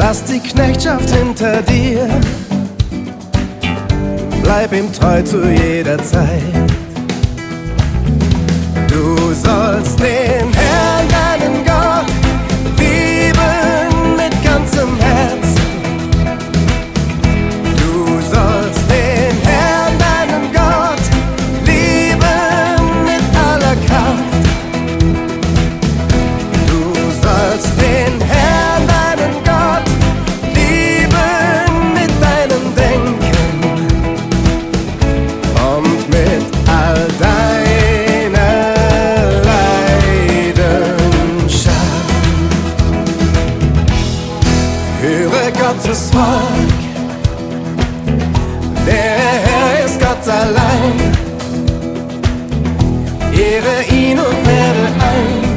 Lass die Knechtschaft hinter dir, bleib ihm treu zu jeder Zeit. Du sollst den Herrn, deinen Gott, lieben mit ganzem Herzen. Du sollst den Herrn, deinen Gott, lieben mit aller Kraft. Du sollst den Herrn, deinen Gott, lieben mit deinem Denken und mit all deiner Leidenschaft. Höre Gottes Volk, der Herr ist Gott allein. Ehre ihn und werde ein.